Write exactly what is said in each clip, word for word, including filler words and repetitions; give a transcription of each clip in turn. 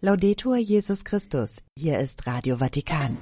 Laudetur Jesus Christus. Hier ist Radio Vatikan.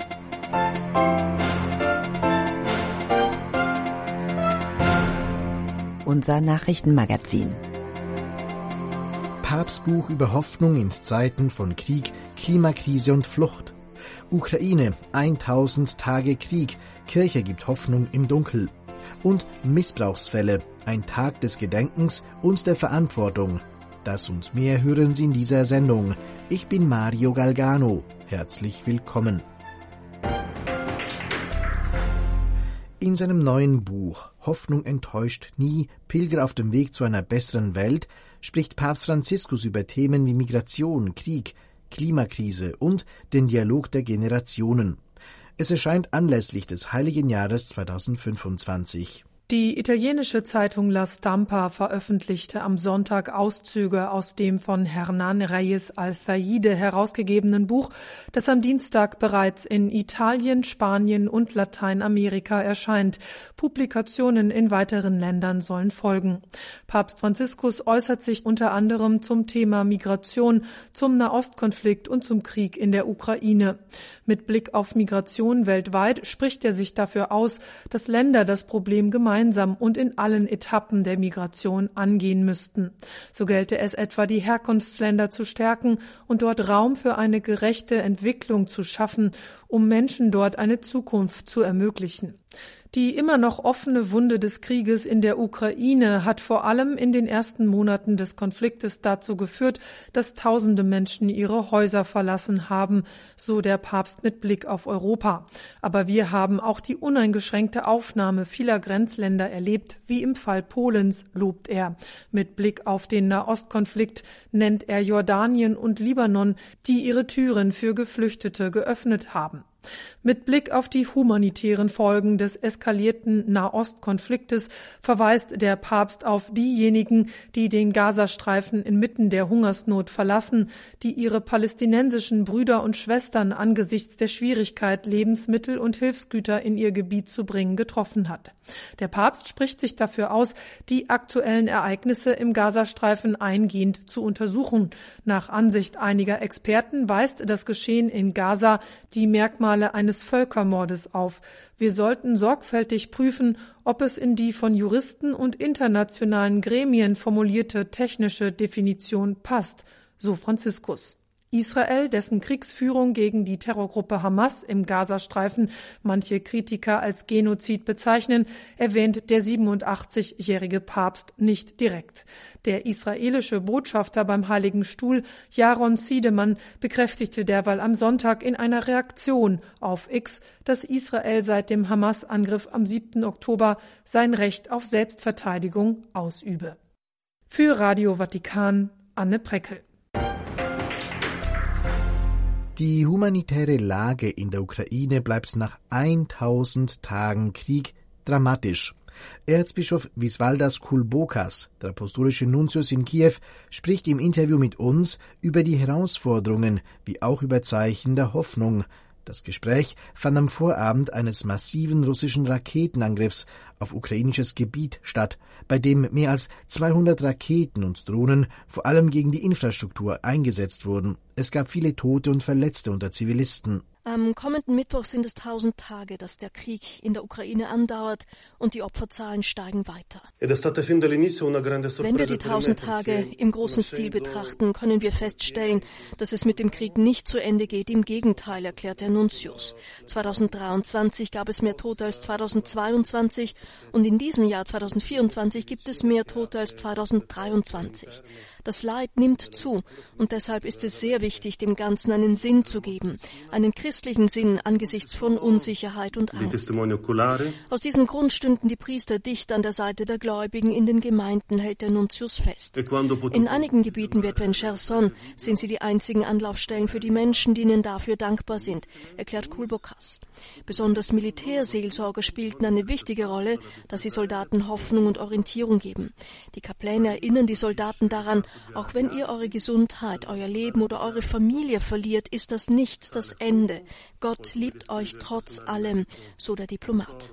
Unser Nachrichtenmagazin. Papstbuch über Hoffnung in Zeiten von Krieg, Klimakrise und Flucht. Ukraine, tausend Tage Krieg, Kirche gibt Hoffnung im Dunkel. Und Missbrauchsfälle, ein Tag des Gedenkens und der Verantwortung. Das und mehr hören Sie in dieser Sendung. Ich bin Mario Galgano. Herzlich willkommen. In seinem neuen Buch Hoffnung enttäuscht nie, Pilger auf dem Weg zu einer besseren Welt spricht Papst Franziskus über Themen wie Migration, Krieg, Klimakrise und den Dialog der Generationen. Es erscheint anlässlich des Heiligen Jahres zweitausendfünfundzwanzig. Die italienische Zeitung La Stampa veröffentlichte am Sonntag Auszüge aus dem von Hernán Reyes Al-Thaide herausgegebenen Buch, das am Dienstag bereits in Italien, Spanien und Lateinamerika erscheint. Publikationen in weiteren Ländern sollen folgen. Papst Franziskus äußert sich unter anderem zum Thema Migration, zum Nahostkonflikt und zum Krieg in der Ukraine. Mit Blick auf Migration weltweit spricht er sich dafür aus, dass Länder das Problem gemeinsam gemeinsam und in allen Etappen der Migration angehen müssten. So gelte es etwa, die Herkunftsländer zu stärken und dort Raum für eine gerechte Entwicklung zu schaffen, um Menschen dort eine Zukunft zu ermöglichen. Die immer noch offene Wunde des Krieges in der Ukraine hat vor allem in den ersten Monaten des Konfliktes dazu geführt, dass tausende Menschen ihre Häuser verlassen haben, so der Papst mit Blick auf Europa. Aber wir haben auch die uneingeschränkte Aufnahme vieler Grenzländer erlebt, wie im Fall Polens, lobt er. Mit Blick auf den Nahostkonflikt nennt er Jordanien und Libanon, die ihre Türen für Geflüchtete geöffnet haben. Mit Blick auf die humanitären Folgen des eskalierten Nahostkonfliktes verweist der Papst auf diejenigen, die den Gazastreifen inmitten der Hungersnot verlassen, die ihre palästinensischen Brüder und Schwestern angesichts der Schwierigkeit, Lebensmittel und Hilfsgüter in ihr Gebiet zu bringen, getroffen hat. Der Papst spricht sich dafür aus, die aktuellen Ereignisse im Gazastreifen eingehend zu untersuchen. Nach Ansicht einiger Experten weist das Geschehen in Gaza die Merkmale eines Völkermordes auf. Wir sollten sorgfältig prüfen, ob es in die von Juristen und internationalen Gremien formulierte technische Definition passt, so Franziskus. Israel, dessen Kriegsführung gegen die Terrorgruppe Hamas im Gazastreifen manche Kritiker als Genozid bezeichnen, erwähnt der siebenundachtzigjährige Papst nicht direkt. Der israelische Botschafter beim Heiligen Stuhl, Jaron Siedemann, bekräftigte derweil am Sonntag in einer Reaktion auf X, dass Israel seit dem Hamas-Angriff am siebten Oktober sein Recht auf Selbstverteidigung ausübe. Für Radio Vatikan, Anne Preckel. Die humanitäre Lage in der Ukraine bleibt nach tausend Tagen Krieg dramatisch. Erzbischof Visvaldas Kulbokas, der apostolische Nuntius in Kiew, spricht im Interview mit uns über die Herausforderungen wie auch über Zeichen der Hoffnung. Das Gespräch fand am Vorabend eines massiven russischen Raketenangriffs auf ukrainisches Gebiet statt, bei dem mehr als zweihundert Raketen und Drohnen vor allem gegen die Infrastruktur eingesetzt wurden. Es gab viele Tote und Verletzte unter Zivilisten. Am kommenden Mittwoch sind es tausend Tage, dass der Krieg in der Ukraine andauert und die Opferzahlen steigen weiter. Wenn wir die tausend Tage im großen Stil betrachten, können wir feststellen, dass es mit dem Krieg nicht zu Ende geht. Im Gegenteil, erklärt der Nuntius. zweitausenddreiundzwanzig gab es mehr Tote als zweitausendzweiundzwanzig und in diesem Jahr zweitausendvierundzwanzig gibt es mehr Tote als zweitausenddreiundzwanzig. Das Leid nimmt zu und deshalb ist es sehr wichtig, dem Ganzen einen Sinn zu geben, einen christlichen Sinn angesichts von Unsicherheit und Angst. Aus diesem Grund stünden die Priester dicht an der Seite der Gläubigen in den Gemeinden, hält der Nuntius fest. In einigen Gebieten, wie etwa in Cherson, sind sie die einzigen Anlaufstellen für die Menschen, die ihnen dafür dankbar sind, erklärt Kulbokas. Besonders Militärseelsorger spielten eine wichtige Rolle, dass sie Soldaten Hoffnung und Orientierung geben. Die Kapläne erinnern die Soldaten daran, auch wenn ihr eure Gesundheit, euer Leben oder eure Familie verliert, ist das nicht das Ende. Gott liebt euch trotz allem, so der Diplomat.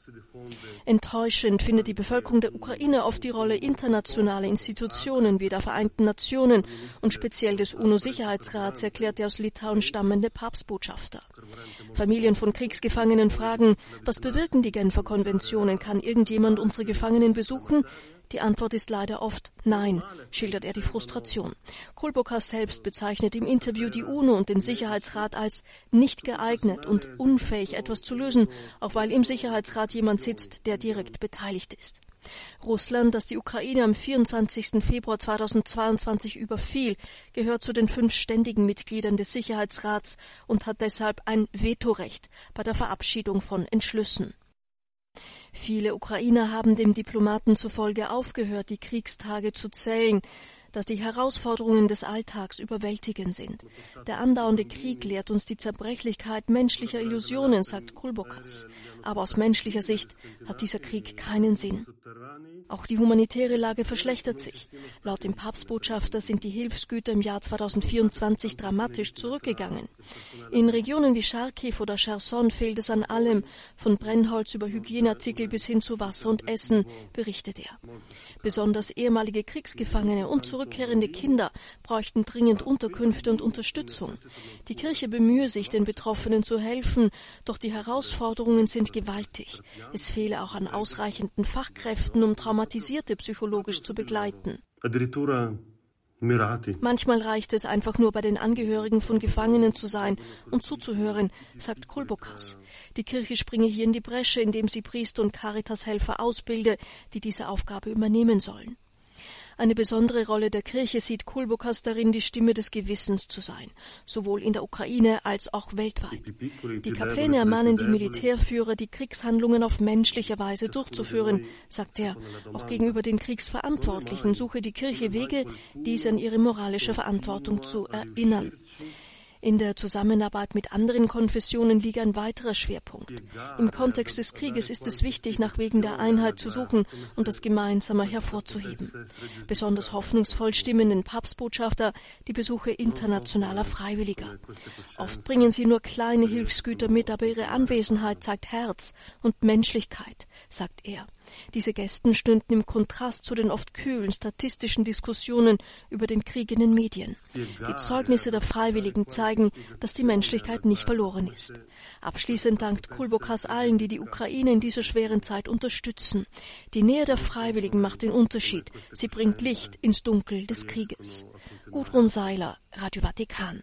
Enttäuschend findet die Bevölkerung der Ukraine oft die Rolle internationaler Institutionen wie der Vereinten Nationen und speziell des UNO-Sicherheitsrats, erklärt der aus Litauen stammende Papstbotschafter. Familien von Kriegsgefangenen fragen, was bewirken die Genfer Konventionen? Kann irgendjemand unsere Gefangenen besuchen? Die Antwort ist leider oft nein, schildert er die Frustration. Kulbokas selbst bezeichnet im Interview die UNO und den Sicherheitsrat als nicht geeignet und unfähig, etwas zu lösen, auch weil im Sicherheitsrat jemand sitzt, der direkt beteiligt ist. Russland, das die Ukraine am vierundzwanzigsten Februar zweitausendzweiundzwanzig überfiel, gehört zu den fünf ständigen Mitgliedern des Sicherheitsrats und hat deshalb ein Vetorecht bei der Verabschiedung von Entschlüssen. Viele Ukrainer haben dem Diplomaten zufolge aufgehört, die Kriegstage zu zählen, dass die Herausforderungen des Alltags überwältigend sind. Der andauernde Krieg lehrt uns die Zerbrechlichkeit menschlicher Illusionen, sagt Kulbokas. Aber aus menschlicher Sicht hat dieser Krieg keinen Sinn. Auch die humanitäre Lage verschlechtert sich. Laut dem Papstbotschafter sind die Hilfsgüter im Jahr zweitausendvierundzwanzig dramatisch zurückgegangen. In Regionen wie Charkiw oder Cherson fehlt es an allem, von Brennholz über Hygieneartikel bis hin zu Wasser und Essen, berichtet er. Besonders ehemalige Kriegsgefangene und zurückkehrende Kinder bräuchten dringend Unterkünfte und Unterstützung. Die Kirche bemühe sich, den Betroffenen zu helfen, doch die Herausforderungen sind gewaltig. Es fehle auch an ausreichenden Fachkräften, um Traumatisierte psychologisch zu begleiten. Manchmal reicht es einfach nur, bei den Angehörigen von Gefangenen zu sein und zuzuhören, sagt Kulbokas. Die Kirche springe hier in die Bresche, indem sie Priester und Caritas-Helfer ausbilde, die diese Aufgabe übernehmen sollen. Eine besondere Rolle der Kirche sieht Kulbokas darin, die Stimme des Gewissens zu sein, sowohl in der Ukraine als auch weltweit. Die Kapläne ermahnen die Militärführer, die Kriegshandlungen auf menschliche Weise durchzuführen, sagt er. Auch gegenüber den Kriegsverantwortlichen suche die Kirche Wege, diese an ihre moralische Verantwortung zu erinnern. In der Zusammenarbeit mit anderen Konfessionen liegt ein weiterer Schwerpunkt. Im Kontext des Krieges ist es wichtig, nach Wegen der Einheit zu suchen und das Gemeinsame hervorzuheben. Besonders hoffnungsvoll stimmen den Papstbotschafter die Besuche internationaler Freiwilliger. Oft bringen sie nur kleine Hilfsgüter mit, aber ihre Anwesenheit zeigt Herz und Menschlichkeit, sagt er. Diese Gesten stünden im Kontrast zu den oft kühlen statistischen Diskussionen über den Krieg in den Medien. Die Zeugnisse der Freiwilligen zeigen, dass die Menschlichkeit nicht verloren ist. Abschließend dankt Kulbokas allen, die die Ukraine in dieser schweren Zeit unterstützen. Die Nähe der Freiwilligen macht den Unterschied. Sie bringt Licht ins Dunkel des Krieges. Gudrun Seiler, Radio Vatikan.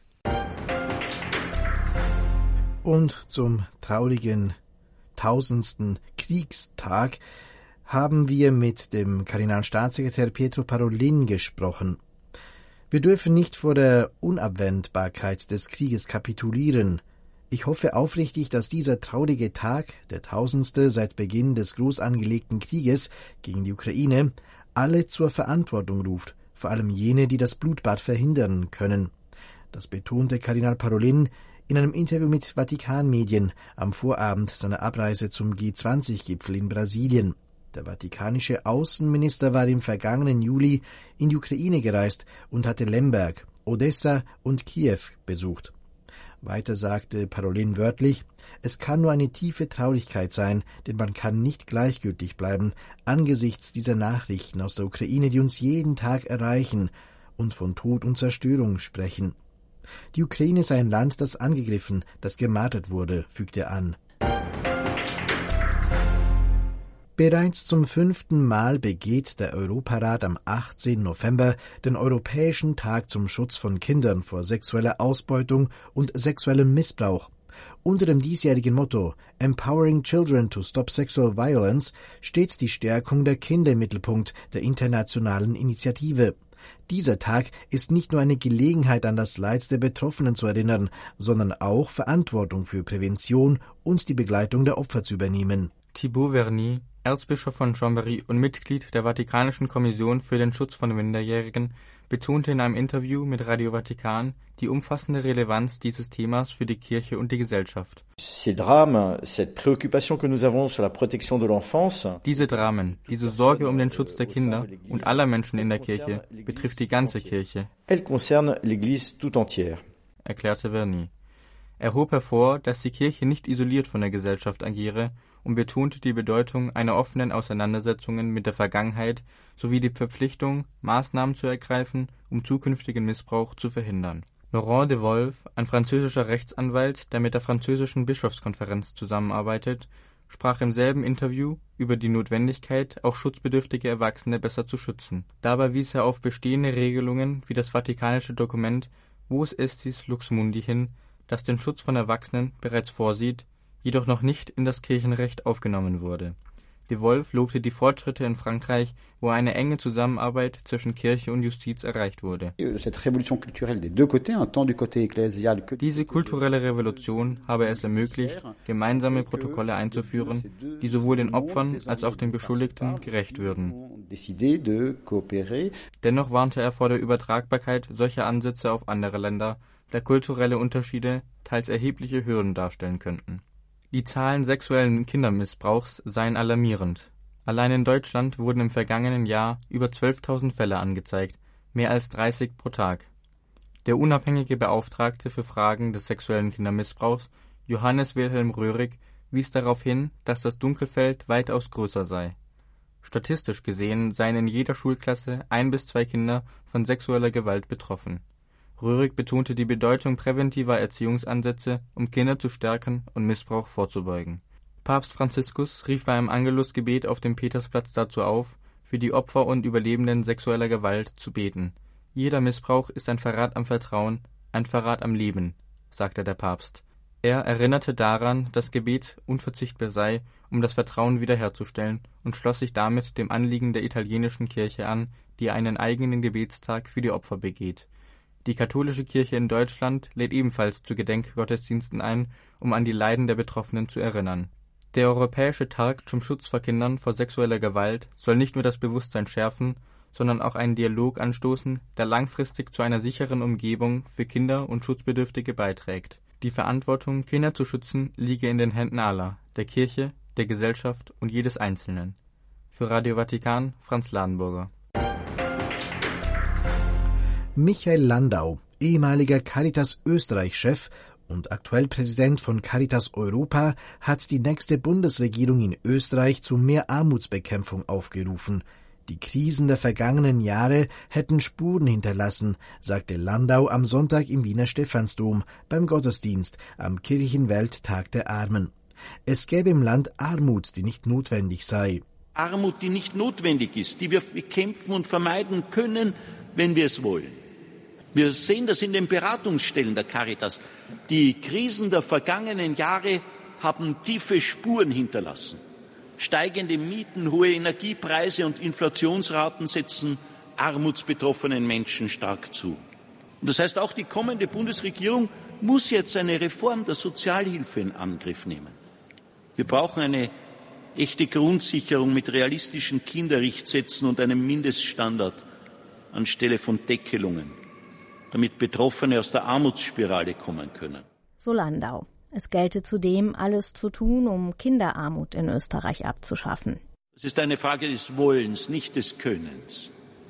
Und zum traurigen tausendsten Kriegstag haben wir mit dem Kardinalstaatssekretär Pietro Parolin gesprochen. Wir dürfen nicht vor der Unabwendbarkeit des Krieges kapitulieren. Ich hoffe aufrichtig, dass dieser traurige Tag, der tausendste seit Beginn des groß angelegten Krieges gegen die Ukraine, alle zur Verantwortung ruft, vor allem jene, die das Blutbad verhindern können. Das betonte Kardinal Parolin in einem Interview mit Vatikanmedien am Vorabend seiner Abreise zum G zwanzig Gipfel in Brasilien. Der vatikanische Außenminister war im vergangenen Juli in die Ukraine gereist und hatte Lemberg, Odessa und Kiew besucht. Weiter sagte Parolin wörtlich, es kann nur eine tiefe Traurigkeit sein, denn man kann nicht gleichgültig bleiben angesichts dieser Nachrichten aus der Ukraine, die uns jeden Tag erreichen und von Tod und Zerstörung sprechen. Die Ukraine sei ein Land, das angegriffen, das gemartert wurde, fügt er an. Bereits zum fünften Mal begeht der Europarat am achtzehnten November den Europäischen Tag zum Schutz von Kindern vor sexueller Ausbeutung und sexuellem Missbrauch. Unter dem diesjährigen Motto Empowering Children to Stop Sexual Violence steht die Stärkung der Kinder im Mittelpunkt der internationalen Initiative. Dieser Tag ist nicht nur eine Gelegenheit, an das Leid der Betroffenen zu erinnern, sondern auch Verantwortung für Prävention und die Begleitung der Opfer zu übernehmen. Thibaut Verny, Erzbischof von Chambéry und Mitglied der Vatikanischen Kommission für den Schutz von Minderjährigen, betonte in einem Interview mit Radio Vatikan die umfassende Relevanz dieses Themas für die Kirche und die Gesellschaft. Diese Dramen, diese Dramen, diese Sorge um den Schutz der Kinder und aller Menschen in der Kirche betrifft die ganze Kirche, erklärte Verny. Er hob hervor, dass die Kirche nicht isoliert von der Gesellschaft agiere und betonte die Bedeutung einer offenen Auseinandersetzung mit der Vergangenheit sowie die Verpflichtung, Maßnahmen zu ergreifen, um zukünftigen Missbrauch zu verhindern. Laurent de Wolf, ein französischer Rechtsanwalt, der mit der französischen Bischofskonferenz zusammenarbeitet, sprach im selben Interview über die Notwendigkeit, auch schutzbedürftige Erwachsene besser zu schützen. Dabei wies er auf bestehende Regelungen wie das vatikanische Dokument Vos Estis Lux Mundi hin, das den Schutz von Erwachsenen bereits vorsieht, jedoch noch nicht in das Kirchenrecht aufgenommen wurde. De Wolf lobte die Fortschritte in Frankreich, wo eine enge Zusammenarbeit zwischen Kirche und Justiz erreicht wurde. Diese kulturelle Revolution habe es ermöglicht, gemeinsame Protokolle einzuführen, die sowohl den Opfern als auch den Beschuldigten gerecht würden. Dennoch warnte er vor der Übertragbarkeit solcher Ansätze auf andere Länder, da kulturelle Unterschiede teils erhebliche Hürden darstellen könnten. Die Zahlen sexuellen Kindermissbrauchs seien alarmierend. Allein in Deutschland wurden im vergangenen Jahr über zwölftausend Fälle angezeigt, mehr als dreißig pro Tag. Der unabhängige Beauftragte für Fragen des sexuellen Kindermissbrauchs, Johannes Wilhelm Röhrig, wies darauf hin, dass das Dunkelfeld weitaus größer sei. Statistisch gesehen seien in jeder Schulklasse ein bis zwei Kinder von sexueller Gewalt betroffen. Röhrig betonte die Bedeutung präventiver Erziehungsansätze, um Kinder zu stärken und Missbrauch vorzubeugen. Papst Franziskus rief bei einem Angelusgebet auf dem Petersplatz dazu auf, für die Opfer und Überlebenden sexueller Gewalt zu beten. Jeder Missbrauch ist ein Verrat am Vertrauen, ein Verrat am Leben, sagte der Papst. Er erinnerte daran, dass Gebet unverzichtbar sei, um das Vertrauen wiederherzustellen, und schloss sich damit dem Anliegen der italienischen Kirche an, die einen eigenen Gebetstag für die Opfer begeht. Die katholische Kirche in Deutschland lädt ebenfalls zu Gedenkgottesdiensten ein, um an die Leiden der Betroffenen zu erinnern. Der Europäische Tag zum Schutz vor Kindern vor sexueller Gewalt soll nicht nur das Bewusstsein schärfen, sondern auch einen Dialog anstoßen, der langfristig zu einer sicheren Umgebung für Kinder und Schutzbedürftige beiträgt. Die Verantwortung, Kinder zu schützen, liege in den Händen aller, der Kirche, der Gesellschaft und jedes Einzelnen. Für Radio Vatikan, Franz Ladenburger. Michael Landau, ehemaliger Caritas Österreich-Chef und aktuell Präsident von Caritas Europa, hat die nächste Bundesregierung in Österreich zu mehr Armutsbekämpfung aufgerufen. Die Krisen der vergangenen Jahre hätten Spuren hinterlassen, sagte Landau am Sonntag im Wiener Stephansdom beim Gottesdienst am Kirchenwelttag der Armen. Es gäbe im Land Armut, die nicht notwendig sei. Armut, die nicht notwendig ist, die wir bekämpfen und vermeiden können, wenn wir es wollen. Wir sehen das in den Beratungsstellen der Caritas. Die Krisen der vergangenen Jahre haben tiefe Spuren hinterlassen. Steigende Mieten, hohe Energiepreise und Inflationsraten setzen armutsbetroffenen Menschen stark zu. Und das heißt, auch die kommende Bundesregierung muss jetzt eine Reform der Sozialhilfe in Angriff nehmen. Wir brauchen eine echte Grundsicherung mit realistischen Kinderrichtsätzen und einem Mindeststandard anstelle von Deckelungen, damit Betroffene aus der Armutsspirale kommen können. So Landau. Es gelte zudem, alles zu tun, um Kinderarmut in Österreich abzuschaffen. Es ist eine Frage des Wollens, nicht des Könnens.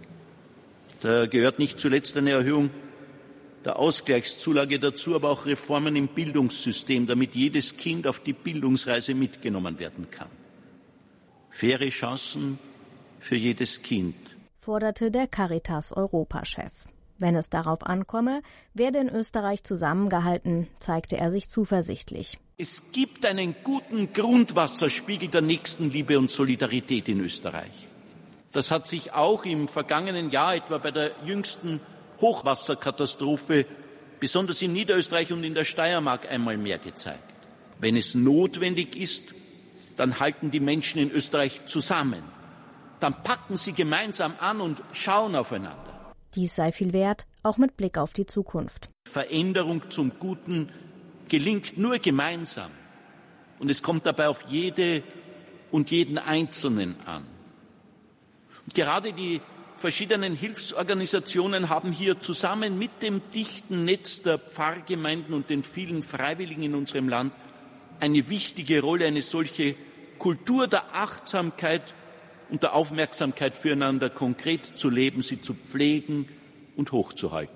Da gehört nicht zuletzt eine Erhöhung der Ausgleichszulage dazu, aber auch Reformen im Bildungssystem, damit jedes Kind auf die Bildungsreise mitgenommen werden kann. Faire Chancen für jedes Kind, forderte der Caritas-Europachef. Wenn es darauf ankomme, werde in Österreich zusammengehalten, zeigte er sich zuversichtlich. Es gibt einen guten Grundwasserspiegel der Nächstenliebe und Solidarität in Österreich. Das hat sich auch im vergangenen Jahr, etwa bei der jüngsten Hochwasserkatastrophe, besonders in Niederösterreich und in der Steiermark einmal mehr gezeigt. Wenn es notwendig ist, dann halten die Menschen in Österreich zusammen. Dann packen sie gemeinsam an und schauen aufeinander. Dies sei viel wert, auch mit Blick auf die Zukunft. Veränderung zum Guten gelingt nur gemeinsam. Und es kommt dabei auf jede und jeden Einzelnen an. Und gerade die verschiedenen Hilfsorganisationen haben hier zusammen mit dem dichten Netz der Pfarrgemeinden und den vielen Freiwilligen in unserem Land eine wichtige Rolle, eine solche Kultur der Achtsamkeit und der Aufmerksamkeit füreinander konkret zu leben, sie zu pflegen und hochzuhalten.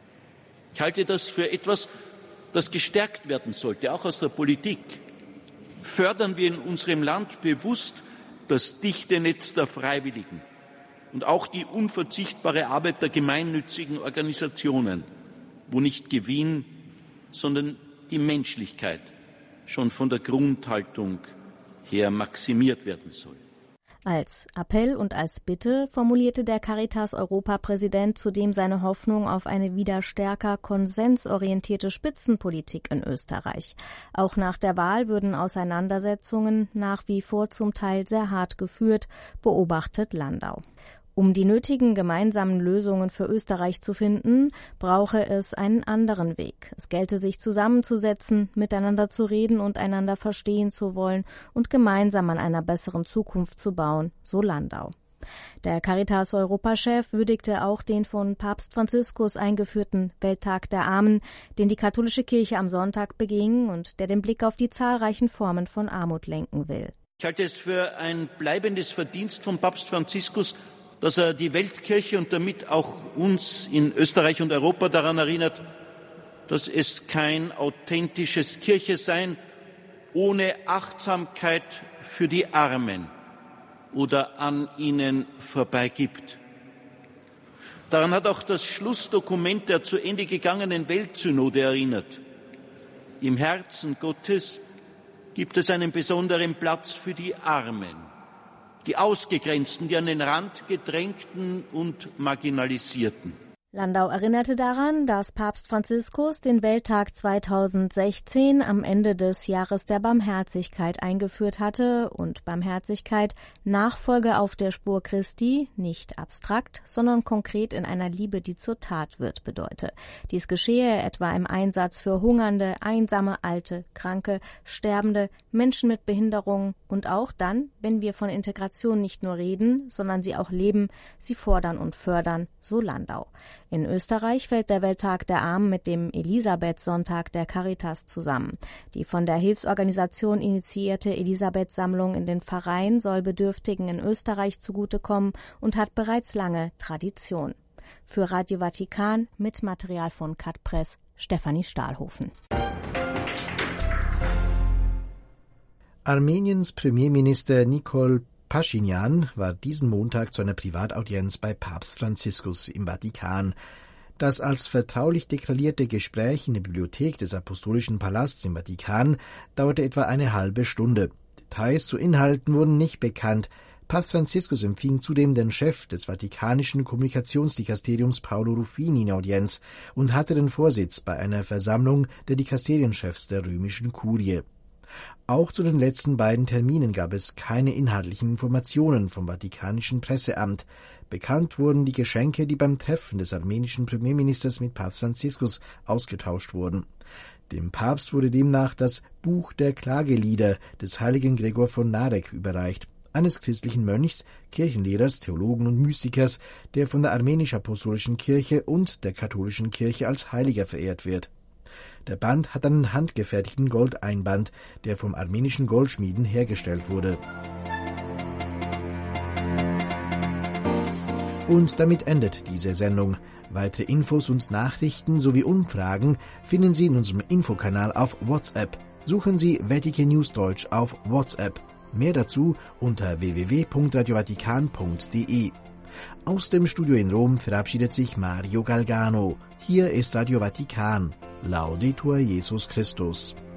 Ich halte das für etwas, das gestärkt werden sollte, auch aus der Politik. Fördern wir in unserem Land bewusst das dichte Netz der Freiwilligen und auch die unverzichtbare Arbeit der gemeinnützigen Organisationen, wo nicht Gewinn, sondern die Menschlichkeit schon von der Grundhaltung her maximiert werden soll. Als Appell und als Bitte formulierte der Caritas-Europapräsident zudem seine Hoffnung auf eine wieder stärker konsensorientierte Spitzenpolitik in Österreich. Auch nach der Wahl würden Auseinandersetzungen nach wie vor zum Teil sehr hart geführt, beobachtet Landau. Um die nötigen gemeinsamen Lösungen für Österreich zu finden, brauche es einen anderen Weg. Es gelte sich zusammenzusetzen, miteinander zu reden und einander verstehen zu wollen und gemeinsam an einer besseren Zukunft zu bauen, so Landau. Der Caritas-Europachef würdigte auch den von Papst Franziskus eingeführten Welttag der Armen, den die katholische Kirche am Sonntag beging und der den Blick auf die zahlreichen Formen von Armut lenken will. Ich halte es für ein bleibendes Verdienst von Papst Franziskus, dass er die Weltkirche und damit auch uns in Österreich und Europa daran erinnert, dass es kein authentisches Kirchesein ohne Achtsamkeit für die Armen oder an ihnen vorbei gibt. Daran hat auch das Schlussdokument der zu Ende gegangenen Weltsynode erinnert. Im Herzen Gottes gibt es einen besonderen Platz für die Armen, die Ausgegrenzten, die an den Rand gedrängten und Marginalisierten. Landau erinnerte daran, dass Papst Franziskus den Welttag zweitausendsechzehn am Ende des Jahres der Barmherzigkeit eingeführt hatte und Barmherzigkeit Nachfolge auf der Spur Christi nicht abstrakt, sondern konkret in einer Liebe, die zur Tat wird, bedeute. Dies geschehe etwa im Einsatz für Hungernde, einsame, alte, Kranke, Sterbende, Menschen mit Behinderungen und auch dann, wenn wir von Integration nicht nur reden, sondern sie auch leben, sie fordern und fördern, so Landau. In Österreich fällt der Welttag der Armen mit dem Elisabeth-Sonntag der Caritas zusammen. Die von der Hilfsorganisation initiierte Elisabeth-Sammlung in den Pfarreien soll Bedürftigen in Österreich zugutekommen und hat bereits lange Tradition. Für Radio Vatikan mit Material von Katpress, Stefanie Stahlhofen. Armeniens Premierminister Nikol Paschinjan war diesen Montag zu einer Privataudienz bei Papst Franziskus im Vatikan. Das als vertraulich deklarierte Gespräch in der Bibliothek des Apostolischen Palasts im Vatikan dauerte etwa eine halbe Stunde. Details zu Inhalten wurden nicht bekannt. Papst Franziskus empfing zudem den Chef des vatikanischen Kommunikationsdikasteriums Paolo Ruffini in Audienz und hatte den Vorsitz bei einer Versammlung der Dikasterienchefs der römischen Kurie. Auch zu den letzten beiden Terminen gab es keine inhaltlichen Informationen vom Vatikanischen Presseamt. Bekannt wurden die Geschenke, die beim Treffen des armenischen Premierministers mit Papst Franziskus ausgetauscht wurden. Dem Papst wurde demnach das Buch der Klagelieder des heiligen Gregor von Narek überreicht, eines christlichen Mönchs, Kirchenlehrers, Theologen und Mystikers, der von der armenisch-apostolischen Kirche und der katholischen Kirche als Heiliger verehrt wird. Der Band hat einen handgefertigten Goldeinband, der vom armenischen Goldschmieden hergestellt wurde. Und damit endet diese Sendung. Weitere Infos und Nachrichten sowie Umfragen finden Sie in unserem Infokanal auf WhatsApp. Suchen Sie Vatikan News Deutsch auf WhatsApp. Mehr dazu unter w w w punkt radio vatikan punkt d e. Aus dem Studio in Rom verabschiedet sich Mario Galgano. Hier ist Radio Vatikan. Laudetur Jesus Christus.